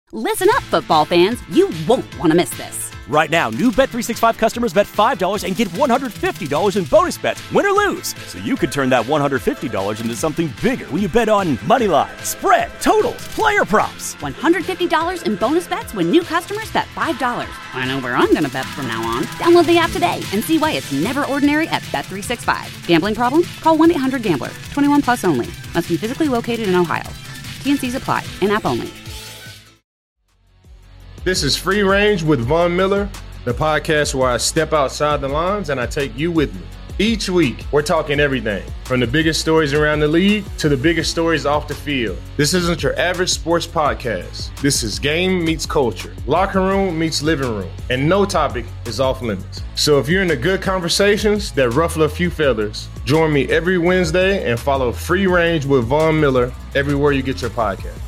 Listen up, football fans. You won't want to miss this. Right now, new Bet365 customers bet $5 and get $150 in bonus bets, win or lose. So you could turn that $150 into something bigger when you bet on money line, spread, totals, player props. $150 in bonus bets when new customers bet $5. I know where I'm going to bet from now on. Download the app today and see why it's never ordinary at Bet365. Gambling problem? Call 1-800-GAMBLER. 21 plus only. Must be physically located in Ohio. T&Cs apply. In-app only. This is Free Range with Von Miller, the podcast where I step outside the lines and I take you with me. Each week, we're talking everything, from the biggest stories around the league to the biggest stories off the field. This isn't your average sports podcast. This is game meets culture, locker room meets living room, and no topic is off limits. So if you're into good conversations that ruffle a few feathers, join me every Wednesday and follow Free Range with Von Miller everywhere you get your podcast.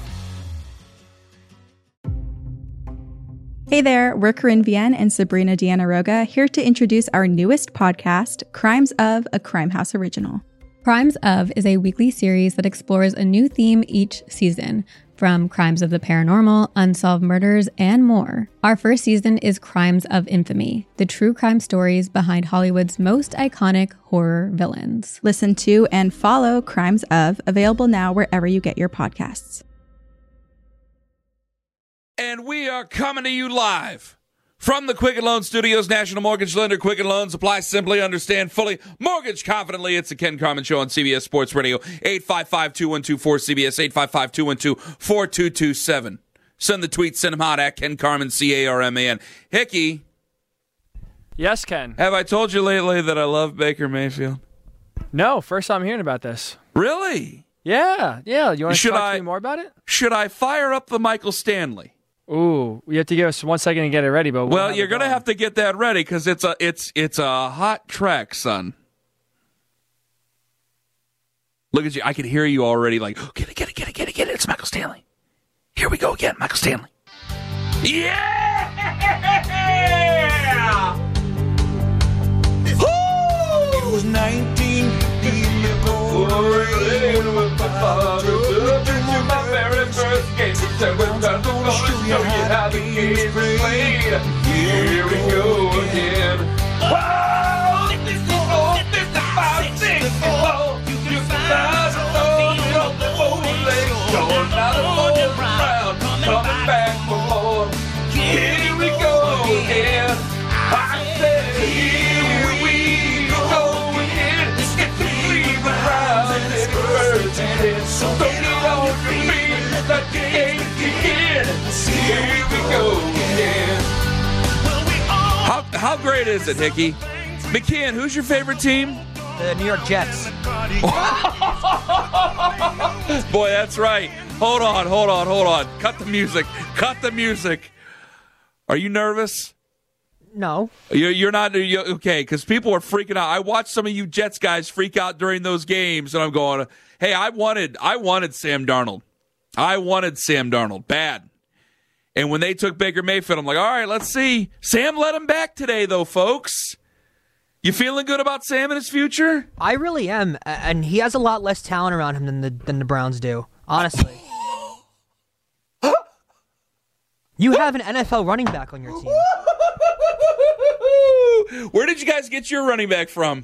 Hey there, we're Corinne Vienne and Sabrina Diana-Roga here to introduce our newest podcast, Crimes of, a Crime House original. Crimes of is a weekly series that explores a new theme each season, from crimes of the paranormal, unsolved murders, and more. Our first season is Crimes of Infamy, the true crime stories behind Hollywood's most iconic horror villains. Listen to and follow Crimes of, available now wherever you get your podcasts. And we are coming to you live from the Quicken Loans Studios. National Mortgage Lender. Quicken Loans. Apply simply, understand fully, mortgage confidently. It's the Ken Carman Show on CBS Sports Radio. 855-212-4CBS. 855-212-4227. Send the tweet. Send them out at Ken Carman, C-A-R-M-A-N. Hickey. Yes, Ken. Have I told you lately that I love Baker Mayfield? No, first time hearing about this. Really? Yeah. You want to talk to me more about it? Should I fire up the Michael Stanley? Ooh, you have to give us 1 second to get it ready, but well, you're going to have to get that ready because it's a hot track, son. Look at you. I can hear you already like, oh, get it. It's Michael Stanley. Here we go again, Michael Stanley. Yeah! It was 1911. My very first game, said we're gonna show you how the game is played. Here we go again. Whoa! 55, 64, you guys on the boat leg, going out of the round, coming back for more. Here we go again. I said, here we go again. Get to leave around and it's first and it's so good. That game begin. Here we go again. How great is it, Hickey? McKeon, who's your favorite team? The New York Jets. Boy, that's right. Hold on. Cut the music. Are you nervous? No. You're not. Okay, because people are freaking out. I watched some of you Jets guys freak out during those games, and I'm going, hey, I wanted Sam Darnold. I wanted Sam Darnold bad. And when they took Baker Mayfield, I'm like, all right, let's see. Sam let him back today, though, folks. You feeling good about Sam and his future? I really am, and he has a lot less talent around him than the Browns do, honestly. You have an NFL running back on your team. Where did you guys get your running back from?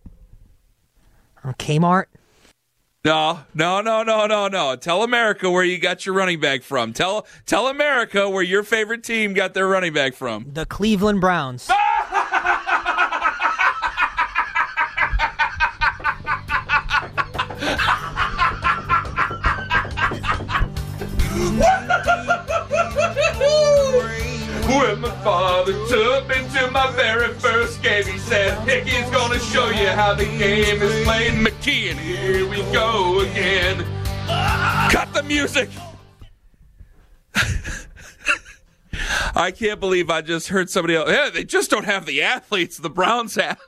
Kmart. No. Tell America where you got your running back from. Tell America where your favorite team got their running back from. The Cleveland Browns. When my father took me to my very first game, he said, Hickey's gonna show you how the game is played. McKeon, here we go again. Cut the music. I can't believe I just heard somebody else. Yeah, they just don't have the athletes the Browns have.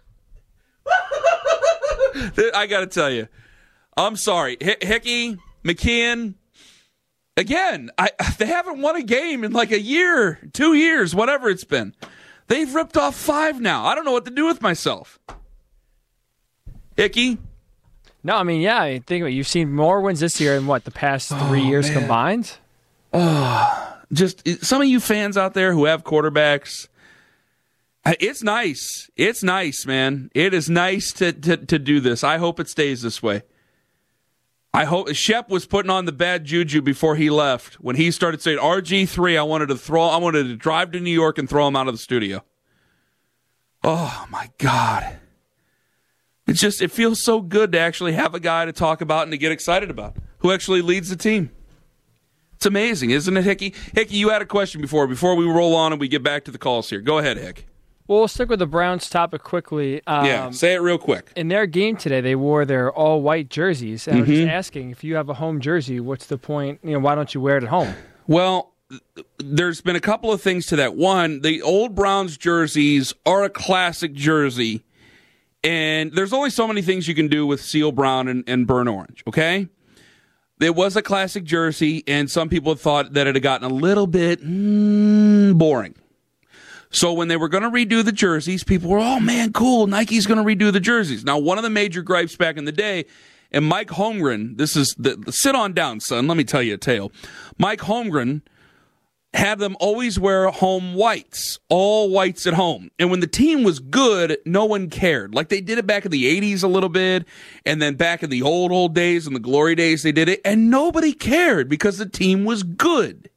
I gotta tell you, I'm sorry. Hickey, McKeon, again, they haven't won a game in like a year, 2 years, whatever it's been. They've ripped off 5 now. I don't know what to do with myself. Hickey? No, I mean, yeah, think about it. You've seen more wins this year than the past 3 years combined? Just some of you fans out there who have quarterbacks, it's nice. It's nice, man. It is nice to do this. I hope it stays this way. I hope Shep was putting on the bad juju before he left. When he started saying RG3, I wanted to drive to New York and throw him out of the studio. Oh my God. It feels so good to actually have a guy to talk about and to get excited about who actually leads the team. It's amazing, isn't it, Hickey? Hickey, you had a question before we roll on and we get back to the calls here. Go ahead, Hick. Well, we'll stick with the Browns topic quickly. Say it real quick. In their game today, they wore their all-white jerseys. And I was just asking, if you have a home jersey, what's the point? Why don't you wear it at home? Well, there's been a couple of things to that. One, the old Browns jerseys are a classic jersey, and there's only so many things you can do with seal brown and burnt orange, okay? It was a classic jersey, and some people thought that it had gotten a little bit boring. So when they were going to redo the jerseys, people were, oh, man, cool, Nike's going to redo the jerseys. Now, one of the major gripes back in the day, and Mike Holmgren, this is sit on down, son, let me tell you a tale. Mike Holmgren had them always wear home whites, all whites at home. And when the team was good, no one cared. Like they did it back in the 80s a little bit, and then back in the old days and the glory days, they did it, and nobody cared because the team was good.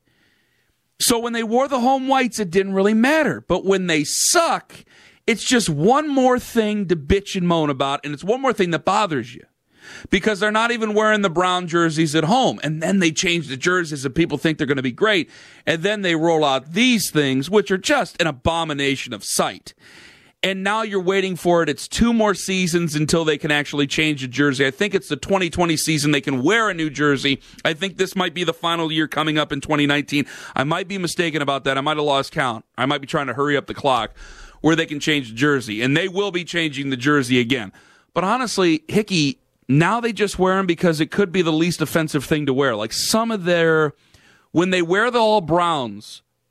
So when they wore the home whites, it didn't really matter. But when they suck, it's just one more thing to bitch and moan about, and it's one more thing that bothers you. Because they're not even wearing the brown jerseys at home. And then they change the jerseys and people think they're going to be great. And then they roll out these things, which are just an abomination of sight. And now you're waiting for it. It's 2 more seasons until they can actually change a jersey. I think it's the 2020 season they can wear a new jersey. I think this might be the final year coming up in 2019. I might be mistaken about that. I might have lost count. I might be trying to hurry up the clock where they can change the jersey. And they will be changing the jersey again. But honestly, Hickey, now they just wear them because it could be the least offensive thing to wear. Like some of when they wear the all brown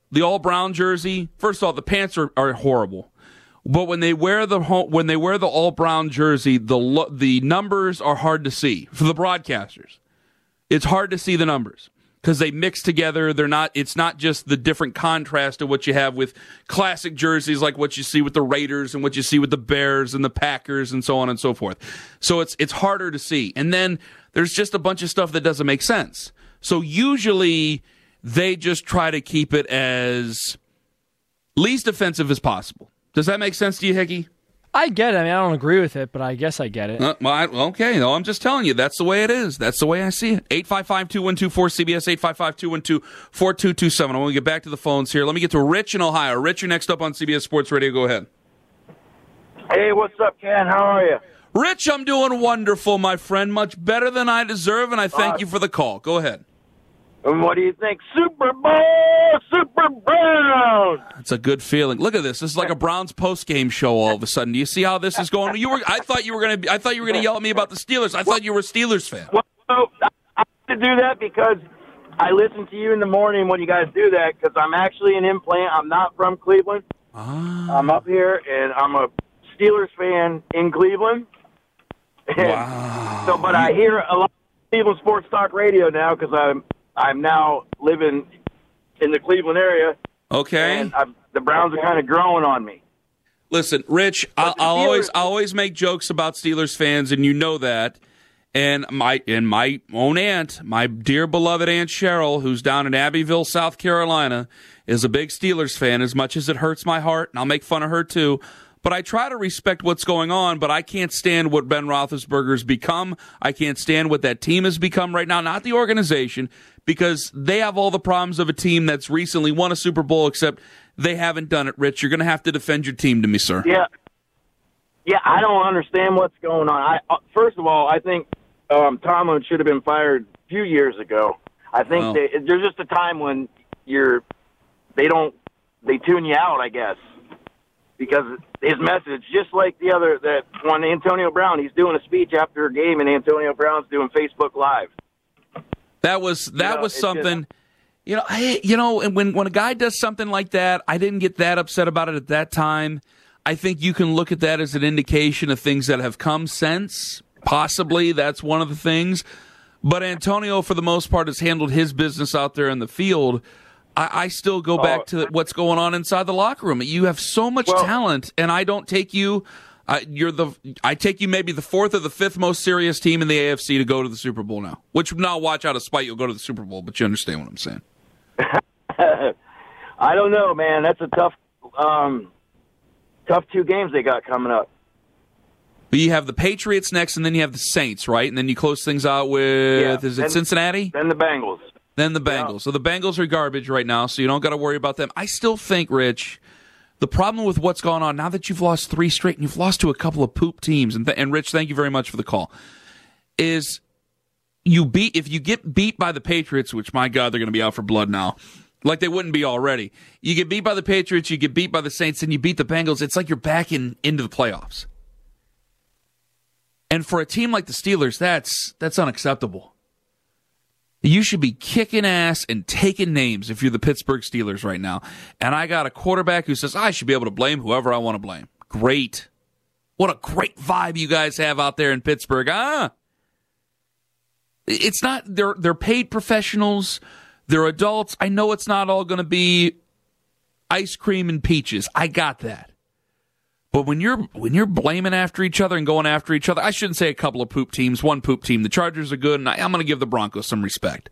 jersey, first of all, the pants are horrible. But when they wear the all brown jersey, the numbers are hard to see for the broadcasters. It's hard to see the numbers because they mix together. It's not just the different contrast of what you have with classic jerseys like what you see with the Raiders and what you see with the Bears and the Packers and so on and so forth. So it's harder to see. And then there's just a bunch of stuff that doesn't make sense. So usually they just try to keep it as least offensive as possible. Does that make sense to you, Hickey? I get it. I mean, I don't agree with it, but I guess I get it. Okay. No, I'm just telling you. That's the way it is. That's the way I see it. 855-212-4CBS, 855-212-4227. I want to get back to the phones here. Let me get to Rich in Ohio. Rich, you're next up on CBS Sports Radio. Go ahead. Hey, what's up, Ken? How are you? Rich, I'm doing wonderful, my friend. Much better than I deserve, and I thank you for the call. Go ahead. And what do you think? Super Bowl, Super Browns. It's a good feeling. Look at this. This is like a Browns post-game show all of a sudden. Do you see how this is going? I thought you were going to yell at me about the Steelers. I thought you were a Steelers fan. Well, I have to do that because I listen to you in the morning when you guys do that because I'm actually an implant. I'm not from Cleveland. I'm up here, and I'm a Steelers fan in Cleveland. Wow. So, but I hear a lot of Cleveland Sports Talk Radio now because I'm now living in the Cleveland area. Okay. And the Browns are kind of growing on me. Listen, Rich, I'll always make jokes about Steelers fans, and you know that. And my own aunt, my dear beloved Aunt Cheryl, who's down in Abbeville, South Carolina, is a big Steelers fan, as much as it hurts my heart, and I'll make fun of her too. But I try to respect what's going on, but I can't stand what Ben Roethlisberger's become. I can't stand what that team has become right now, not the organization, because they have all the problems of a team that's recently won a Super Bowl, except they haven't done it, Rich. You're going to have to defend your team to me, sir. Yeah, I don't understand what's going on. First of all, I think Tomlin should have been fired a few years ago. I think there's just a time when they tune you out, I guess. Because his message, just like that one Antonio Brown, he's doing a speech after a game, and Antonio Brown's doing Facebook Live. That was something. And when a guy does something like that, I didn't get that upset about it at that time. I think you can look at that as an indication of things that have come since. Possibly that's one of the things. But Antonio, for the most part, has handled his business out there in the field. I still go back to what's going on inside the locker room. You have so much talent, and I don't take you. I take you maybe the fourth or the fifth most serious team in the AFC to go to the Super Bowl now. Which now, watch out of spite, you'll go to the Super Bowl, but you understand what I'm saying. I don't know, man. That's a tough 2 games they got coming up. But you have the Patriots next, and then you have the Saints, right? And then you close things out with, is it Cincinnati? Then the Bengals. Then the Bengals. Yeah. So the Bengals are garbage right now, so you don't got to worry about them. I still think, Rich, the problem with what's gone on, now that you've lost 3 straight and you've lost to a couple of poop teams, and Rich, thank you very much for the call, is if you get beat by the Patriots, which, my God, they're going to be out for blood now, like they wouldn't be already. You get beat by the Patriots, you get beat by the Saints, and you beat the Bengals. It's like you're back into the playoffs. And for a team like the Steelers, that's unacceptable. You should be kicking ass and taking names if you're the Pittsburgh Steelers right now. And I got a quarterback who says, I should be able to blame whoever I want to blame. Great. What a great vibe you guys have out there in Pittsburgh. It's not, they're paid professionals. They're adults. I know it's not all going to be ice cream and peaches. I got that. But when you're blaming after each other and going after each other, I shouldn't say a couple of poop teams, one poop team. The Chargers are good, and I'm going to give the Broncos some respect.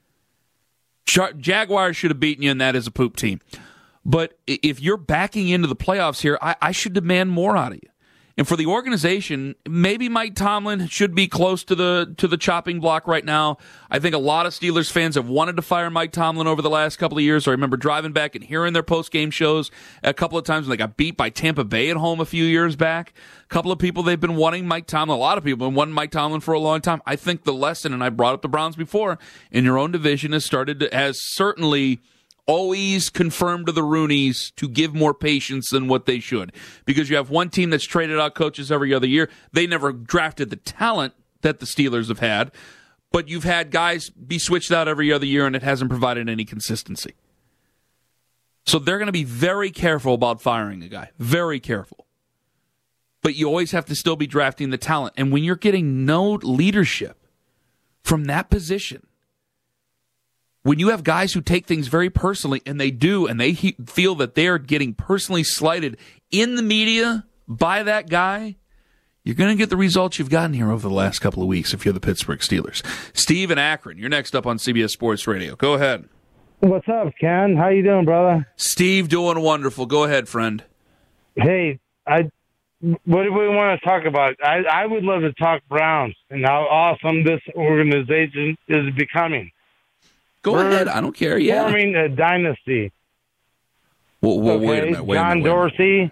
Jaguars should have beaten you, and that is a poop team. But if you're backing into the playoffs here, I should demand more out of you. And for the organization, maybe Mike Tomlin should be close to the chopping block right now. I think a lot of Steelers fans have wanted to fire Mike Tomlin over the last couple of years. I remember driving back and hearing their post-game shows a couple of times when they got beat by Tampa Bay at home a few years back. A couple of people, they've been wanting Mike Tomlin. A lot of people have been wanting Mike Tomlin for a long time. I think the lesson, and I brought up the Browns before, in your own division has certainly always confirmed to the Rooneys to give more patience than what they should. Because you have one team that's traded out coaches every other year. They never drafted the talent that the Steelers have had. But you've had guys be switched out every other year, and it hasn't provided any consistency. So they're going to be very careful about firing a guy. Very careful. But you always have to still be drafting the talent. And when you're getting no leadership from that position, when you have guys who take things very personally, and they do, and they feel that they are getting personally slighted in the media by that guy, you're going to get the results you've gotten here over the last couple of weeks if you're the Pittsburgh Steelers. Steve in Akron, you're next up on CBS Sports Radio. Go ahead. What's up, Ken? How you doing, brother? Steve, doing wonderful. Go ahead, friend. Hey, what do we want to talk about? I would love to talk Browns and how awesome this organization is becoming. Go ahead. I don't care. Yeah. Forming a dynasty. Well, wait a minute. John Dorsey.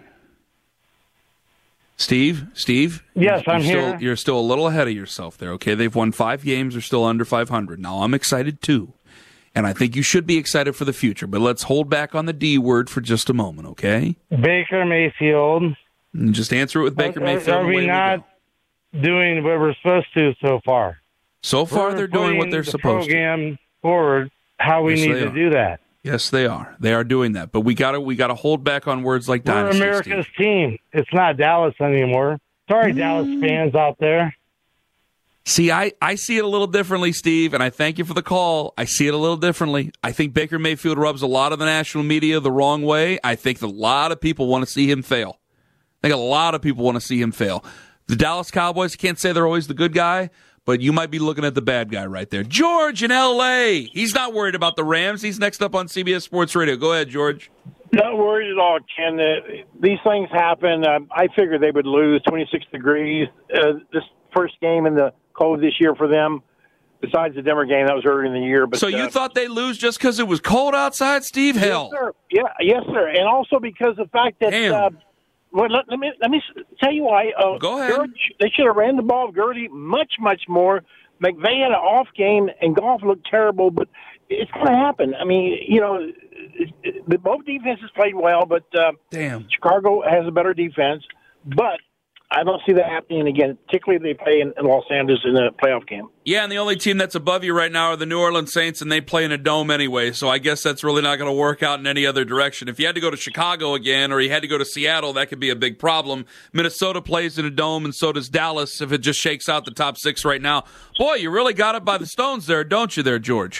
Steve? Yes, I'm here. You're still a little ahead of yourself there, okay? They've won 5 games. They're still under 500. Now, I'm excited, too. And I think you should be excited for the future. But let's hold back on the D word for just a moment, okay? Baker Mayfield. And just answer it with Baker Mayfield. Are we not doing what we're supposed to so far? So far, they're doing what they're supposed to. Forward how we need to do that. Yes, they are. They are doing that. But we gotta hold back on words like dynasty. We're America's team. It's not Dallas anymore. Sorry, Dallas fans out there. See, I see it a little differently, Steve, and I thank you for the call. I see it a little differently. I think Baker Mayfield rubs a lot of the national media the wrong way. I think a lot of people want to see him fail. The Dallas Cowboys, can't say they're always the good guy, but you might be looking at the bad guy right there. George in L.A. He's not worried about the Rams. He's next up on CBS Sports Radio. Go ahead, George. Not worried at all, Ken. These things happen. I figured they would lose 26 degrees this first game in the cold this year for them, besides the Denver game. That was early in the year. But so you thought they'd lose just because it was cold outside, Steve? Hell. Yes, sir. Yes, sir. And also because the fact that well, let me tell you why. Go ahead. They should have ran the ball with Gurley much more. McVay had an off game, and Goff looked terrible, but it's going to happen. I mean, both defenses played well, but Chicago has a better defense. But I don't see that happening again, particularly if they play in Los Angeles in a playoff game. Yeah, and the only team that's above you right now are the New Orleans Saints, and they play in a dome anyway, so I guess that's really not going to work out in any other direction. If you had to go to Chicago again or you had to go to Seattle, that could be a big problem. Minnesota plays in a dome, and so does Dallas if it just shakes out the top 6 right now. Boy, you really got it by the stones there, don't you there, George?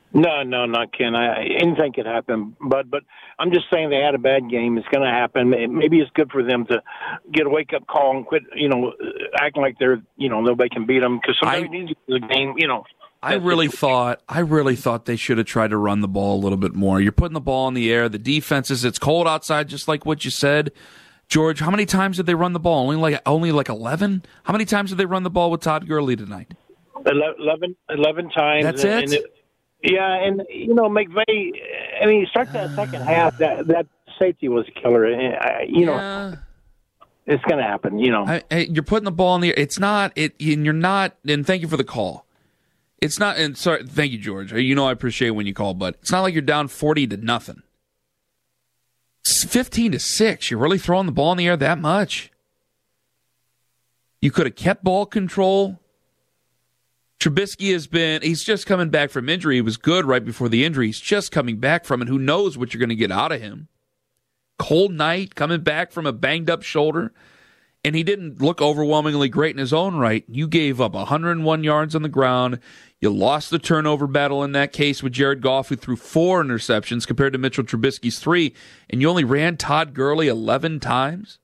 No, not Ken. Anything could happen, but I'm just saying they had a bad game. It's going to happen. Maybe it's good for them to get a wake up call and quit, acting like they're, nobody can beat them because somebody needs to the game, I really thought they should have tried to run the ball a little bit more. You're putting the ball in the air. The defenses, it's cold outside, just like what you said. George, how many times did they run the ball? Only like 11? How many times did they run the ball with Todd Gurley tonight? 11 times. That's it? Yeah, and McVay. I mean, start that second half. That safety was a killer. Yeah. It's going to happen. You're putting the ball in the air. It's not. And you're not. And thank you for the call. It's not. And sorry, thank you, George. I appreciate when you call, but it's not like you're down 40-0. It's 15-6. You're really throwing the ball in the air that much. You could have kept ball control. Trubisky he's just coming back from injury. He was good right before the injury. He's just coming back from it. Who knows what you're going to get out of him? Cold night, coming back from a banged-up shoulder. And he didn't look overwhelmingly great in his own right. You gave up 101 yards on the ground. You lost the turnover battle in that case with Jared Goff, who threw 4 interceptions compared to Mitchell Trubisky's 3. And you only ran Todd Gurley 11 times?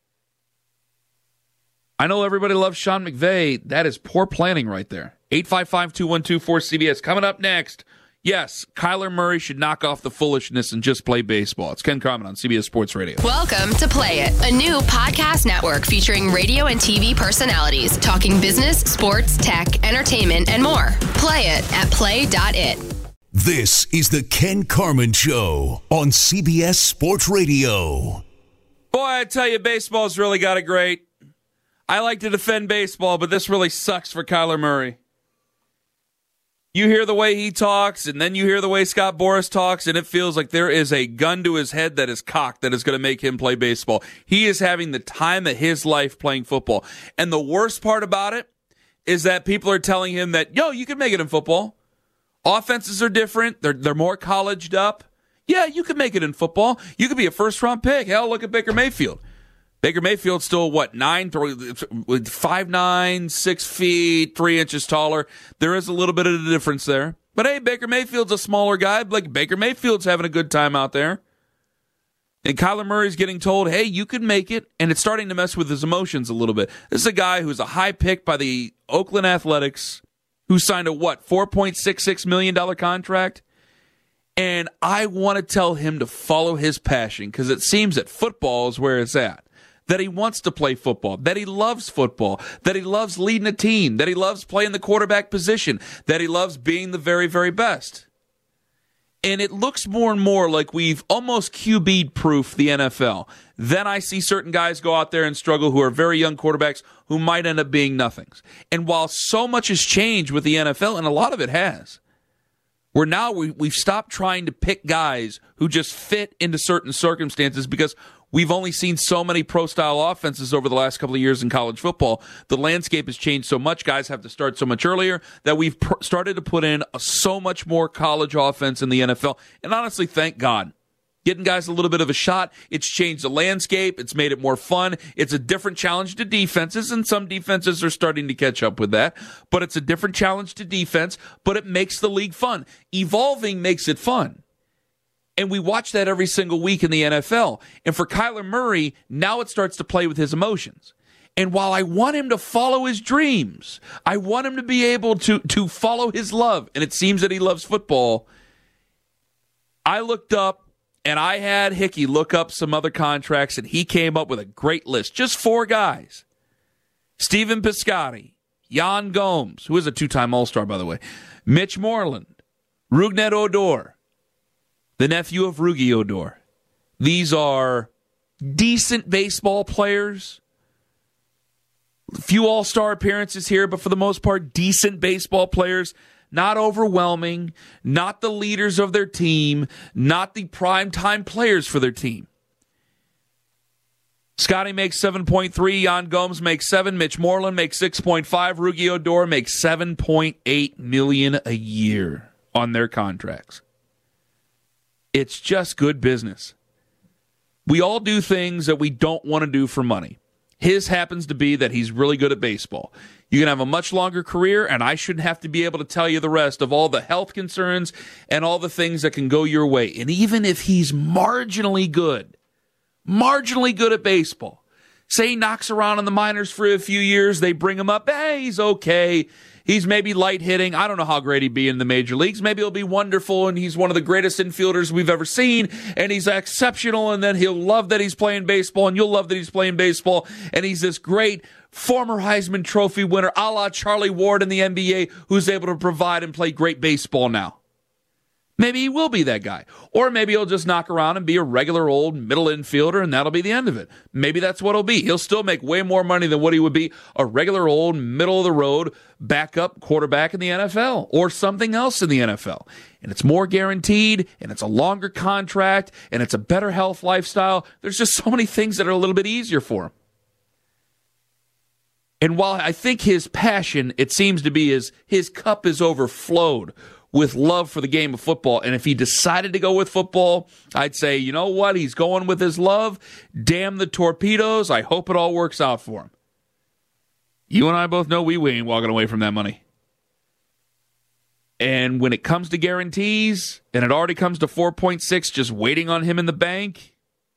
I know everybody loves Sean McVay. That is poor planning right there. 855-212-4CBS. Coming up next, yes, Kyler Murray should knock off the foolishness and just play baseball. It's Ken Carman on CBS Sports Radio. Welcome to Play It, a new podcast network featuring radio and TV personalities talking business, sports, tech, entertainment, and more. Play it at play.it. This is the Ken Carman Show on CBS Sports Radio. Boy, I tell you, baseball's really got it great. I like to defend baseball, but this really sucks for Kyler Murray. You hear the way he talks, and then you hear the way Scott Boras talks, and it feels like there is a gun to his head that is cocked that is going to make him play baseball. He is having the time of his life playing football. And the worst part about it is that people are telling him that, you can make it in football. Offenses are different. They're more colleged up. Yeah, you can make it in football. You could be a first-round pick. Hell, look at Baker Mayfield. Baker Mayfield's still, 5'9", 6 feet, 3 inches taller. There is a little bit of a difference there. But hey, Baker Mayfield's a smaller guy. Like, Baker Mayfield's having a good time out there. And Kyler Murray's getting told, hey, you can make it. And it's starting to mess with his emotions a little bit. This is a guy who's a high pick by the Oakland Athletics who signed a, $4.66 million contract? And I want to tell him to follow his passion because it seems that football is where it's at. That he wants to play football, that he loves football, that he loves leading a team, that he loves playing the quarterback position, that he loves being the very, very best. And it looks more and more like we've almost QB'd proof the NFL. Then I see certain guys go out there and struggle who are very young quarterbacks who might end up being nothings. And while so much has changed with the NFL, and a lot of it has, we've stopped trying to pick guys who just fit into certain circumstances because we've only seen so many pro-style offenses over the last couple of years in college football. The landscape has changed so much. Guys have to start so much earlier that we've started to put in so much more college offense in the NFL. And honestly, thank God. Getting guys a little bit of a shot. It's changed the landscape. It's made it more fun. It's a different challenge to defenses, and some defenses are starting to catch up with that. But it's a different challenge to defense, but it makes the league fun. Evolving makes it fun. And we watch that every single week in the NFL. And for Kyler Murray, now it starts to play with his emotions. And while I want him to follow his dreams, I want him to be able to follow his love, and it seems that he loves football, I looked up, and I had Hickey look up some other contracts, and he came up with a great list. Just 4 guys. Stephen Piscotty, Jan Gomes, who is a 2-time All-Star, by the way, Mitch Moreland, Rougned Odor, the nephew of Rugi Odor. These are decent baseball players. Few all-star appearances here, but for the most part, decent baseball players. Not overwhelming, not the leaders of their team, not the primetime players for their team. Scotty makes 7.3, Jan Gomes makes 7, Mitch Moreland makes 6.5, Rugi Odor makes $7.8 million a year on their contracts. It's just good business. We all do things that we don't want to do for money. His happens to be that he's really good at baseball. You can have a much longer career, and I shouldn't have to be able to tell you the rest of all the health concerns and all the things that can go your way. And even if he's marginally good at baseball, say he knocks around in the minors for a few years, they bring him up, hey, he's okay. He's maybe light hitting. I don't know how great he'd be in the major leagues. Maybe he'll be wonderful, and he's one of the greatest infielders we've ever seen, and he's exceptional, and then he'll love that he's playing baseball, and you'll love that he's playing baseball, and he's this great former Heisman Trophy winner, a la Charlie Ward in the NBA, who's able to provide and play great baseball now. Maybe he will be that guy. Or maybe he'll just knock around and be a regular old middle infielder, and that'll be the end of it. Maybe that's what he'll be. He'll still make way more money than what he would be a regular old middle-of-the-road backup quarterback in the NFL or something else in the NFL. And it's more guaranteed, and it's a longer contract, and it's a better health lifestyle. There's just so many things that are a little bit easier for him. And while I think his passion, it seems to be his cup is overflowed with love for the game of football. And if he decided to go with football, I'd say, you know what? He's going with his love. Damn the torpedoes. I hope it all works out for him. You and I both know we ain't walking away from that money. And when it comes to guarantees, and it already comes to 4.6 just waiting on him in the bank,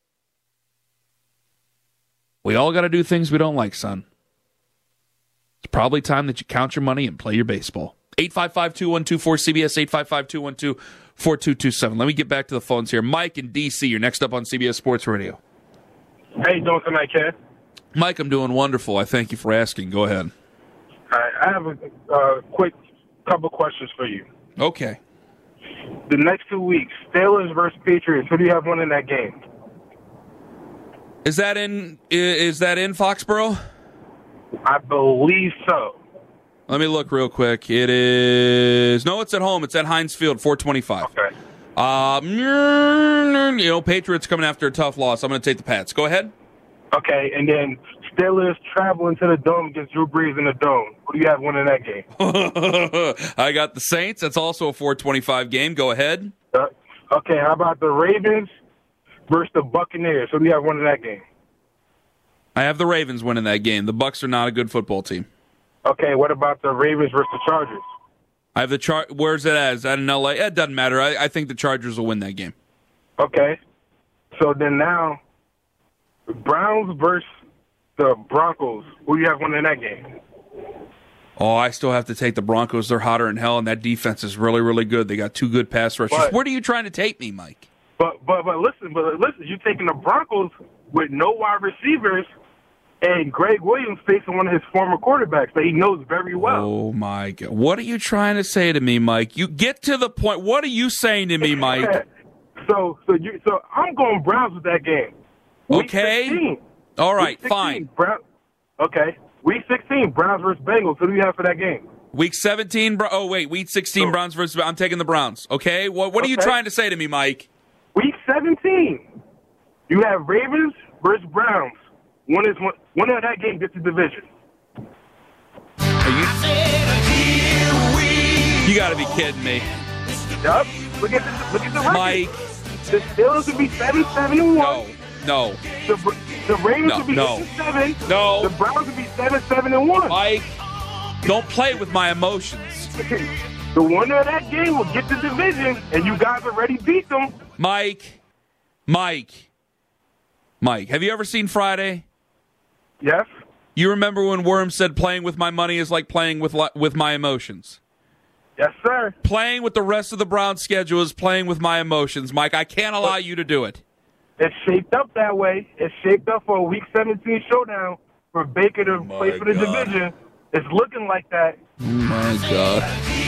we all got to do things we don't like, son. It's probably time that you count your money and play your baseball. 855-212-4CBS, 855-212-4227. Let me get back to the phones here. Mike in D.C., you're next up on CBS Sports Radio. How you doing tonight, Ken? Mike, I'm doing wonderful. I thank you for asking. Go ahead. All right, I have a quick couple questions for you. Okay. The next 2 weeks, Steelers versus Patriots, who do you have winning that game? Is that in Foxborough? I believe so. Let me look real quick. It is... No, it's at home. It's at Heinz Field, 425. Okay. Patriots coming after a tough loss. I'm going to take the Pats. Go ahead. Okay, and then Steelers traveling to the Dome against Drew Brees in the Dome. Who do you have winning that game? I got the Saints. That's also a 425 game. Go ahead. Okay, how about the Ravens versus the Buccaneers? Who do you have winning that game? I have the Ravens winning that game. The Bucs are not a good football team. Okay, what about the Ravens versus the Chargers? I have the Where's it at? Is that in L.A.? It doesn't matter. I think the Chargers will win that game. Okay. So then now, Browns versus the Broncos. Who do you have winning that game? Oh, I still have to take the Broncos. They're hotter than hell, and that defense is really, really good. They got two good pass rushers. Where are you trying to take me, Mike? But listen, you're taking the Broncos with no wide receivers, and Greg Williams facing one of his former quarterbacks that he knows very well. Oh, my God. What are you trying to say to me, Mike? You get to the point. What are you saying to me, Mike? So I'm going Browns with that game. Week okay. 16. All right, 16, fine. Okay. Week 16, Browns versus Bengals. Who do you have for that game? Week 17. Week 16, Browns versus. I'm taking the Browns. Okay. What are you trying to say to me, Mike? Week 17, you have Ravens versus Browns. Winner of that game gets the division. You got to be kidding me. Yup. Look at the record. Mike. The Steelers would be 7-7-1. No. The Ravens would be 8-7. No. The Browns would be 7-7-1. Mike, don't play with my emotions. The winner of that game will get the division, and you guys already beat them. Mike, have you ever seen Friday? Yes. You remember when Worm said playing with my money is like playing with my emotions? Yes, sir. Playing with the rest of the Browns schedule is playing with my emotions, Mike. I can't allow you to do it. It's shaped up that way. It's shaped up for a Week 17 showdown for Baker to play for the division. It's looking like that. Oh, my God.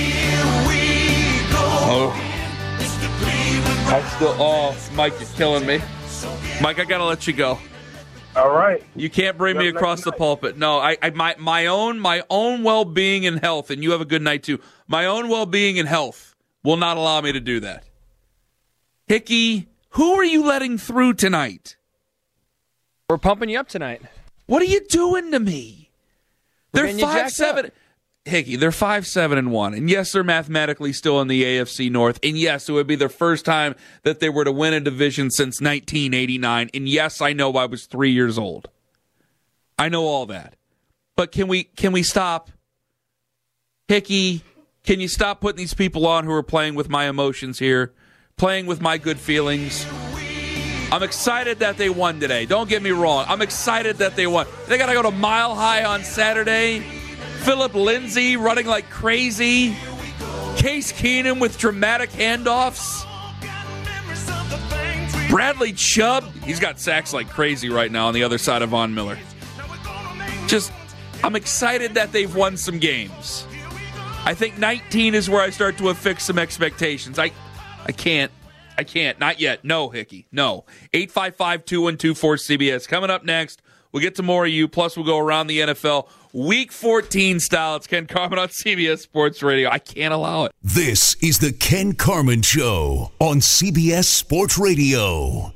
Mike, you're killing me. Mike, I got to let you go. All right. You can't bring me across the pulpit. No, my own well-being and health, and you have a good night too. My own well-being and health will not allow me to do that. Hickey, who are you letting through tonight? We're pumping you up tonight. What are you doing to me? They're 5-7. Hickey, they're 5-7-1, and yes, they're mathematically still in the AFC North, and yes, it would be their first time that they were to win a division since 1989, and yes, I know I was 3 years old. I know all that. But can we stop? Hickey, can you stop putting these people on who are playing with my emotions here, playing with my good feelings? I'm excited that they won today. Don't get me wrong. I'm excited that they won. They got to go to Mile High on Saturday. Philip Lindsay running like crazy. Case Keenum with dramatic handoffs. Bradley Chubb, he's got sacks like crazy right now on the other side of Von Miller. I'm excited that they've won some games. I think 19 is where I start to affix some expectations. I can't. Not yet. No, Hickey. No. 855-212-4CBS. Coming up next, we'll get to more of you, plus we'll go around the NFL Week 14 style. It's Ken Carman on CBS Sports Radio. I can't allow it. This is the Ken Carman Show on CBS Sports Radio.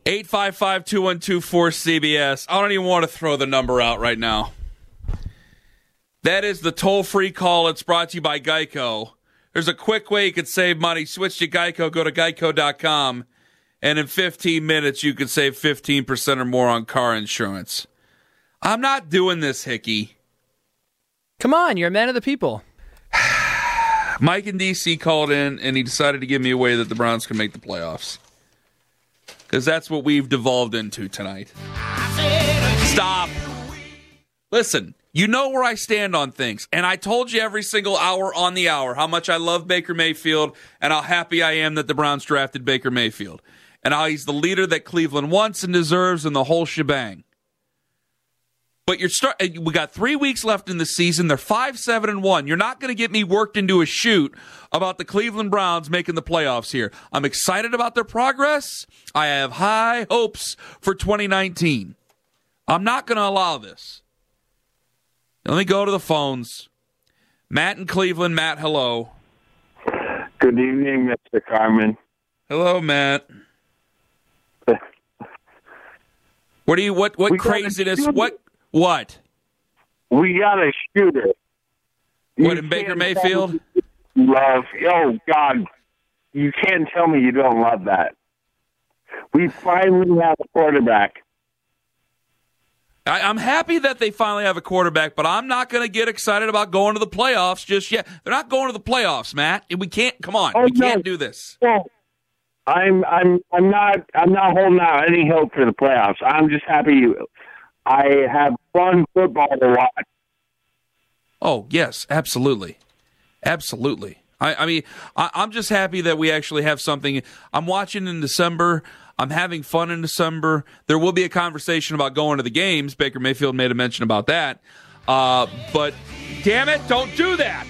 855-212-4CBS. I don't even want to throw the number out right now. That is the toll-free call. It's brought to you by Geico. There's a quick way you can save money. Switch to Geico. Go to geico.com. And in 15 minutes, you can save 15% or more on car insurance. I'm not doing this, Hickey. Come on, you're a man of the people. Mike in D.C. called in, and he decided to give me a way that the Browns can make the playoffs. Because that's what we've devolved into tonight. Stop. Listen, you know where I stand on things. And I told you every single hour on the hour how much I love Baker Mayfield and how happy I am that the Browns drafted Baker Mayfield. And how he's the leader that Cleveland wants and deserves and the whole shebang. But we got 3 weeks left in the season. They're 5-7-1. You're not going to get me worked into a shoot about the Cleveland Browns making the playoffs here. I'm excited about their progress. I have high hopes for 2019. I'm not going to allow this. Let me go to the phones. Matt in Cleveland. Matt, hello. Good evening, Mr. Carman. Hello, Matt. What craziness? What? We got a shooter. What, in Baker Mayfield? Love. Oh, God. You can't tell me you don't love that. We finally have a quarterback. I'm happy that they finally have a quarterback, but I'm not going to get excited about going to the playoffs just yet. They're not going to the playoffs, Matt. We can't. Come on, we can't do this. Well, I'm not holding out any hope for the playoffs. I'm just happy I have fun football to watch. Oh yes, absolutely. I mean, I'm just happy that we actually have something. I'm watching in December. I'm having fun in December. There will be a conversation about going to the games. Baker Mayfield made a mention about that. But damn it, don't do that.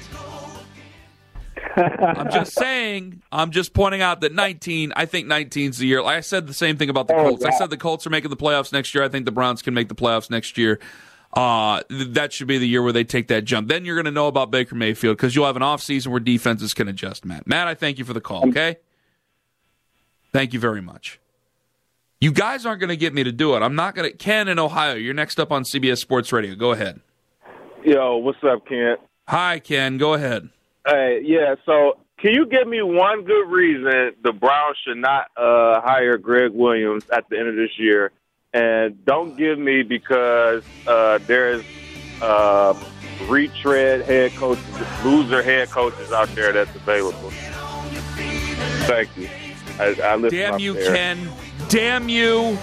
I'm just saying, I'm just pointing out that I think 19's the year. Like I said the same thing about the Colts. I said the Colts are making the playoffs next year. I think the Browns can make the playoffs next year. That should be the year where they take that jump. Then you're going to know about Baker Mayfield because you'll have an offseason where defenses can adjust, Matt. Matt, I thank you for the call, okay? Thank you very much. You guys aren't going to get me to do it. I'm not going to. Ken in Ohio, you're next up on CBS Sports Radio. Go ahead. Yo, what's up, Ken? Hi, Ken. Go ahead. Hey, yeah, so can you give me one good reason the Browns should not hire Greg Williams at the end of this year? And don't give me because there's retread head coaches, loser head coaches out there that's available. Thank you. I listen. Damn you, there. Ken. Damn you.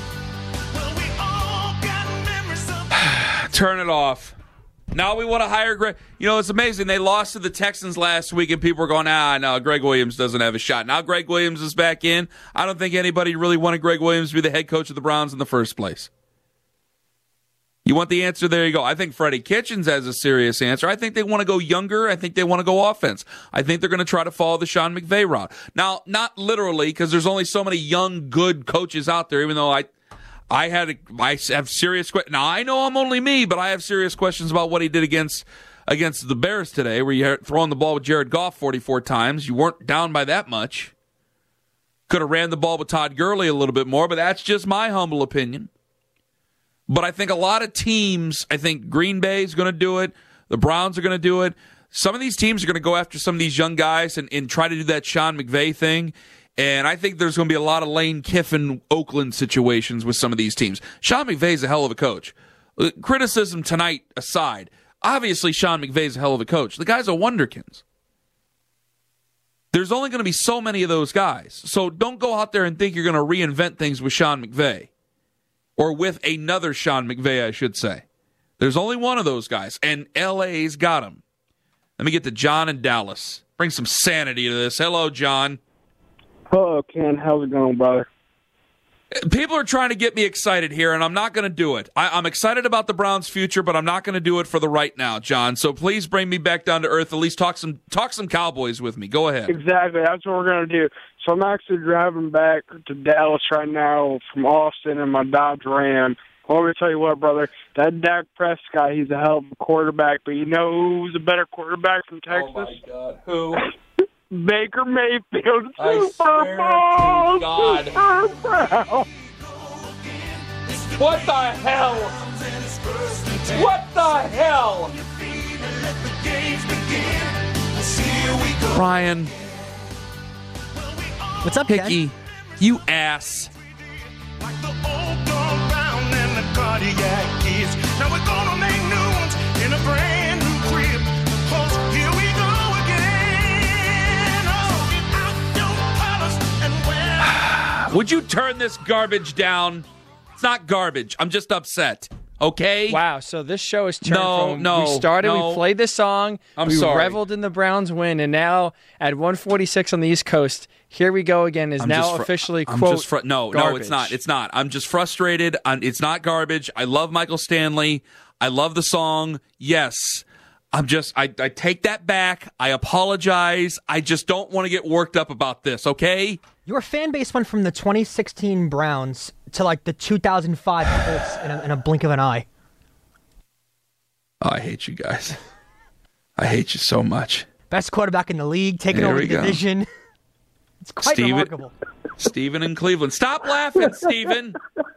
Turn it off. Now we want to hire Greg. You know, it's amazing. They lost to the Texans last week, and people were going, no, Greg Williams doesn't have a shot. Now Greg Williams is back in. I don't think anybody really wanted Greg Williams to be the head coach of the Browns in the first place. You want the answer? There you go. I think Freddie Kitchens has a serious answer. I think they want to go younger. I think they want to go offense. I think they're going to try to follow the Sean McVay route. Now, not literally, because there's only so many young, good coaches out there, even though I have serious questions. Now, I know I'm only me, but I have serious questions about what he did against the Bears today, where you're throwing the ball with Jared Goff 44 times. You weren't down by that much. Could have ran the ball with Todd Gurley a little bit more, but that's just my humble opinion. But I think a lot of teams, I think Green Bay is going to do it. The Browns are going to do it. Some of these teams are going to go after some of these young guys and try to do that Sean McVay thing. And I think there's going to be a lot of Lane Kiffin, Oakland situations with some of these teams. Sean McVay's a hell of a coach. Criticism tonight aside, obviously Sean McVay's a hell of a coach. The guy's a wonderkins. There's only going to be so many of those guys. So don't go out there and think you're going to reinvent things with Sean McVay. Or with another Sean McVay, I should say. There's only one of those guys, and LA's got him. Let me get to John in Dallas. Bring some sanity to this. Hello, John. Hello, Ken. How's it going, brother? People are trying to get me excited here, and I'm not going to do it. I'm excited about the Browns' future, but I'm not going to do it for the right now, John. So please bring me back down to earth. At least talk some Cowboys with me. Go ahead. Exactly. That's what we're going to do. So I'm actually driving back to Dallas right now from Austin in my Dodge Ram. Well, let me tell you what, brother. That Dak Prescott, he's a hell of a quarterback. But you know who's a better quarterback from Texas? Oh, my God. Who? Baker Mayfield. I swear to God. What the hell? What the hell? Brian. What's up, Hickey? Ken? You ass. Now we're gonna make new ones in a brand new crib. 'Cause here we go again. Oh, get out your colors and wear. Would you turn this garbage down? It's not garbage. I'm just upset. Okay? Wow, so this show is turned from No, we started, no. we played this song, I'm we sorry. reveled in the Browns win, and now at 146 on the East Coast, here we go again, is I'm now just officially, I'm quote, just no, garbage. it's not. It's not. I'm just frustrated. It's not garbage. I love Michael Stanley. I love the song. Yes. I take that back. I apologize. I just don't want to get worked up about this, okay? Your fan base went from the 2016 Browns to like the 2005 Colts in a blink of an eye. Oh, I hate you guys. I hate you so much. Best quarterback in the league, taking There over we the go. division. It's quite remarkable. Steven in Cleveland. Stop laughing, Steven.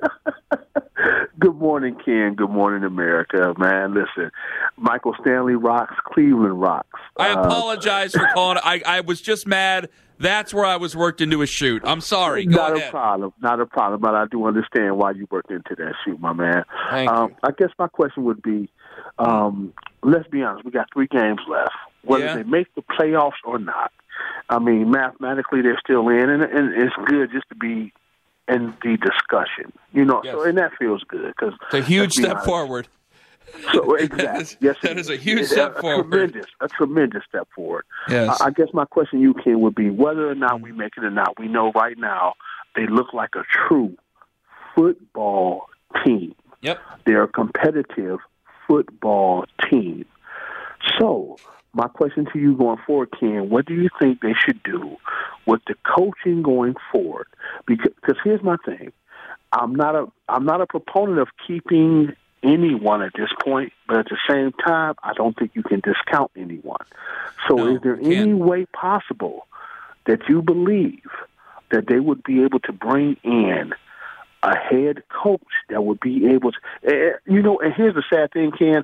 Good morning, Ken. Good morning, America. Man, listen, Michael Stanley rocks. Cleveland rocks. I apologize for calling. I was just mad. That's where I was worked into a shoot. I'm sorry. Go Not ahead. a problem. Not a problem. But I do understand why you worked into that shoot, my man. Thank you. I guess my question would be, let's be honest. We got 3 games left. Whether they make the playoffs or not, I mean, mathematically they're still in, and it's good just to be in the discussion. You know, Yes. so and that feels good because It's a huge step forward. So exactly, yes, that is a huge step forward. A tremendous step forward. Yes. I guess my question to you, Ken, would be whether or not we make it or not. We know right now they look like a true football team. Yep. They're a competitive football team. So my question to you going forward, Ken, what do you think they should do with the coaching going forward? Because here's my thing. I'm not a proponent of keeping anyone at this point, but at the same time, I don't think you can discount anyone. So is there any way possible that you believe that they would be able to bring in a head coach that would be able to, and here's the sad thing, Ken,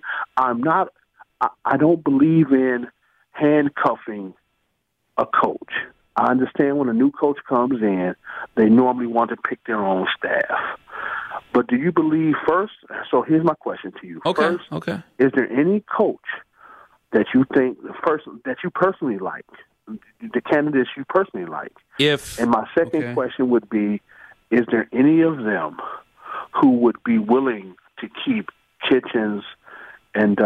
I don't believe in handcuffing a coach. I understand when a new coach comes in, they normally want to pick their own staff. But do you believe first? So here's my question to you. Okay. First, Okay. is there any coach that you think that you personally like, the candidates you personally like? And my second question would be, is there any of them who would be willing to keep Kitchens and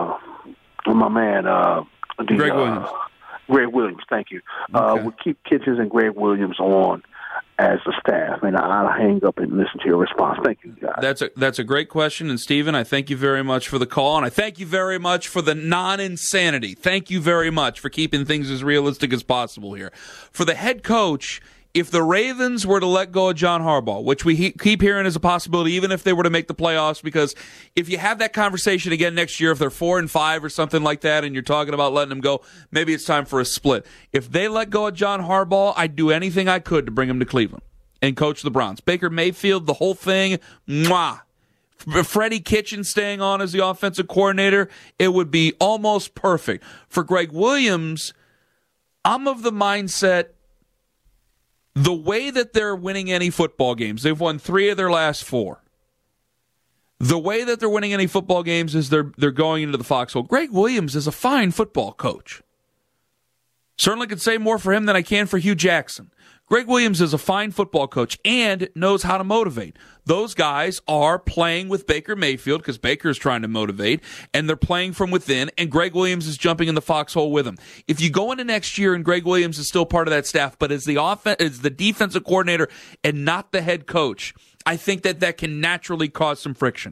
my man Greg Williams? Greg Williams, thank you. Would keep Kitchens and Greg Williams on as a staff, and I'll hang up and listen to your response. Thank you, guys. That's a great question, and Stephen, I thank you very much for the call, and I thank you very much for the non-insanity. Thank you very much for keeping things as realistic as possible here. For the head coach, if the Ravens were to let go of John Harbaugh, which we keep hearing is a possibility, even if they were to make the playoffs, because if you have that conversation again next year, if they're 4-5 or something like that, and you're talking about letting them go, maybe it's time for a split. If they let go of John Harbaugh, I'd do anything I could to bring him to Cleveland and coach the Browns. Baker Mayfield, the whole thing, mwah. Freddie Kitchen staying on as the offensive coordinator, it would be almost perfect. For Greg Williams, I'm of the mindset, the way that they're winning any football games, they've won 3 of their last 4. The way that they're winning any football games is they're going into the foxhole. Greg Williams is a fine football coach. Certainly could say more for him than I can for Hugh Jackson. Greg Williams is a fine football coach and knows how to motivate. Those guys are playing with Baker Mayfield because Baker is trying to motivate, and they're playing from within, and Greg Williams is jumping in the foxhole with them. If you go into next year and Greg Williams is still part of that staff, but is the defensive coordinator and not the head coach, I think that can naturally cause some friction.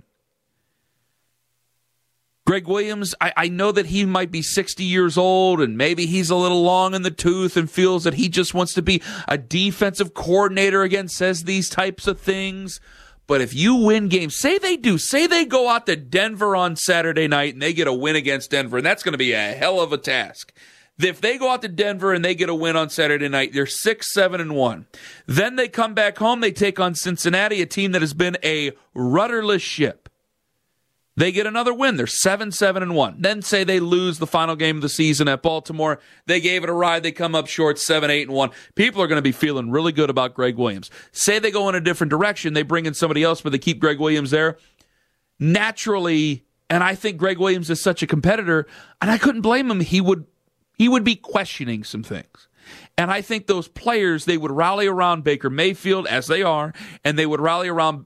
Greg Williams, I know that he might be 60 years old and maybe he's a little long in the tooth and feels that he just wants to be a defensive coordinator again, says these types of things. But if you win games, say they go out to Denver on Saturday night and they get a win against Denver, and that's going to be a hell of a task. If they go out to Denver and they get a win on Saturday night, they're 6-7-1. Then they come back home, they take on Cincinnati, a team that has been a rudderless ship. They get another win. They're 7-7-1. Then say they lose the final game of the season at Baltimore. They gave it a ride. They come up short 7-8-1. People are going to be feeling really good about Greg Williams. Say they go in a different direction. They bring in somebody else, but they keep Greg Williams there. Naturally, and I think Greg Williams is such a competitor, and I couldn't blame him. He would be questioning some things. And I think those players, they would rally around Baker Mayfield, as they are, and they would rally around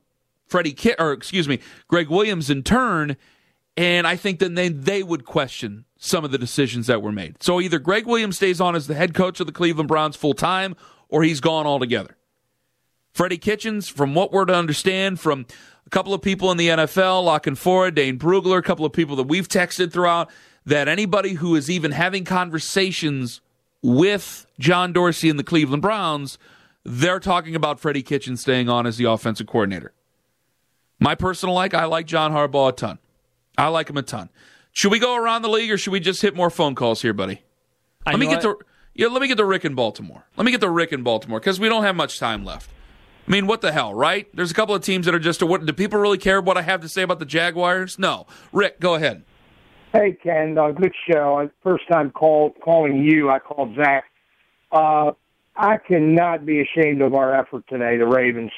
Greg Williams in turn, and I think then they would question some of the decisions that were made. So either Greg Williams stays on as the head coach of the Cleveland Browns full-time, or he's gone altogether. Freddie Kitchens, from what we're to understand from a couple of people in the NFL, La Canfora, Dane Brugler, a couple of people that we've texted throughout, that anybody who is even having conversations with John Dorsey and the Cleveland Browns, they're talking about Freddie Kitchens staying on as the offensive coordinator. My personal I like John Harbaugh a ton. I like him a ton. Should we go around the league or should we just hit more phone calls here, buddy? Let me get to Rick in Baltimore. Because we don't have much time left. I mean, what the hell, right? There's a couple of teams that are just, do people really care what I have to say about the Jaguars? No. Rick, go ahead. Hey, Ken, good show. First time calling you, I called Zach. I cannot be ashamed of our effort today, the Ravens.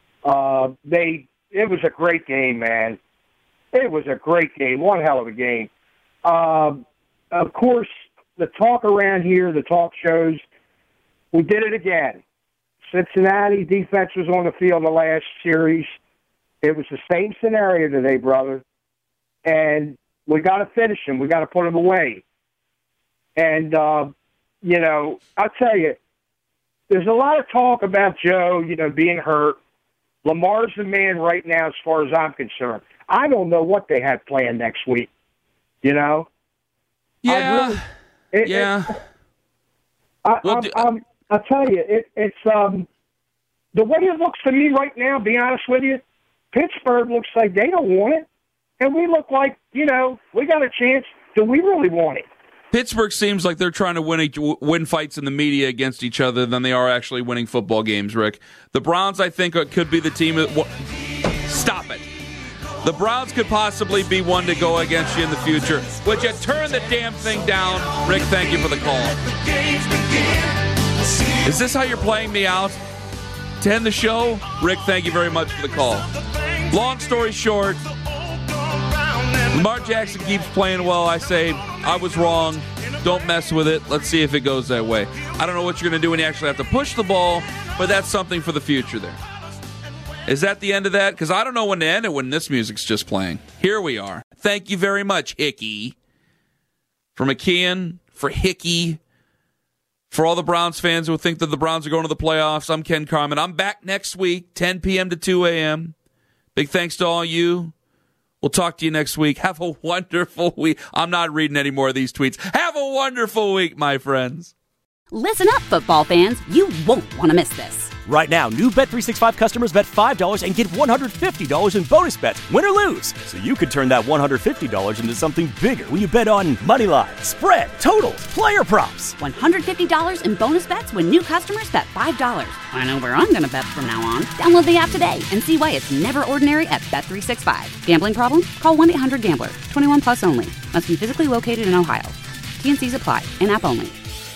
It was a great game, man. It was a great game. One hell of a game. Of course, the talk around here, the talk shows, we did it again. Cincinnati defense was on the field the last series. It was the same scenario today, brother. And we got to finish them. We got to put them away. And, I'll tell you, there's a lot of talk about Joe, being hurt. Lamar's the man right now as far as I'm concerned. I don't know what they have planned next week, Yeah. I'll tell you, it's the way it looks to me right now, be honest with you, Pittsburgh looks like they don't want it. And we look like, we got a chance. Do we really want it? Pittsburgh seems like they're trying to win fights in the media against each other than they are actually winning football games, Rick. The Browns, I think, could be the team that... Stop it. The Browns could possibly be one to go against you in the future. Would you turn the damn thing down? Rick, thank you for the call. Is this how you're playing me out? To end the show? Rick, thank you very much for the call. Long story short, Lamar Jackson keeps playing well. I say, I was wrong. Don't mess with it. Let's see if it goes that way. I don't know what you're going to do when you actually have to push the ball, but that's something for the future there. Is that the end of that? Because I don't know when to end it when this music's just playing. Here we are. Thank you very much, Hickey. For McKeon, for Hickey, for all the Browns fans who think that the Browns are going to the playoffs, I'm Ken Carman. I'm back next week, 10 p.m. to 2 a.m. Big thanks to all you. We'll talk to you next week. Have a wonderful week. I'm not reading any more of these tweets. Have a wonderful week, my friends. Listen up, football fans. You won't want to miss this. Right now, new Bet365 customers bet $5 and get $150 in bonus bets, win or lose. So you could turn that $150 into something bigger when you bet on moneyline, spread, totals, player props. $150 in bonus bets when new customers bet $5. I know where I'm going to bet from now on. Download the app today and see why it's never ordinary at Bet365. Gambling problem? Call 1-800-GAMBLER. 21 plus only. Must be physically located in Ohio. T&Cs apply. In-app only.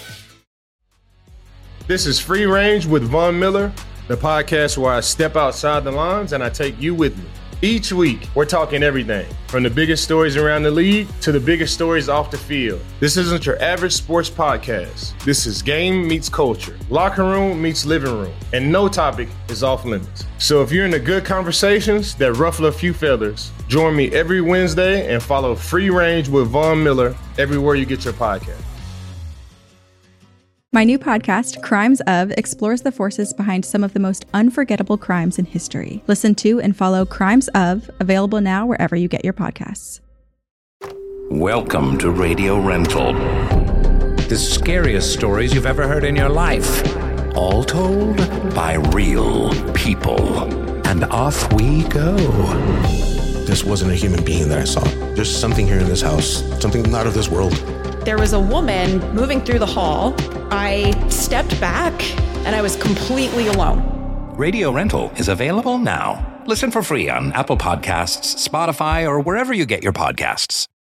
This is Free Range with Von Miller, the podcast where I step outside the lines and I take you with me. Each week, we're talking everything from the biggest stories around the league to the biggest stories off the field. This isn't your average sports podcast. This is game meets culture, locker room meets living room, and no topic is off limits. So if you're into good conversations that ruffle a few feathers, join me every Wednesday and follow Free Range with Von Miller everywhere you get your podcast. My new podcast, Crimes Of, explores the forces behind some of the most unforgettable crimes in history. Listen to and follow Crimes Of, available now wherever you get your podcasts. Welcome to Radio Rental. The scariest stories you've ever heard in your life. All told by real people. And off we go. This wasn't a human being that I saw. There's something here in this house, something not of this world. There was a woman moving through the hall. I stepped back and I was completely alone. Radio Rental is available now. Listen for free on Apple Podcasts, Spotify, or wherever you get your podcasts.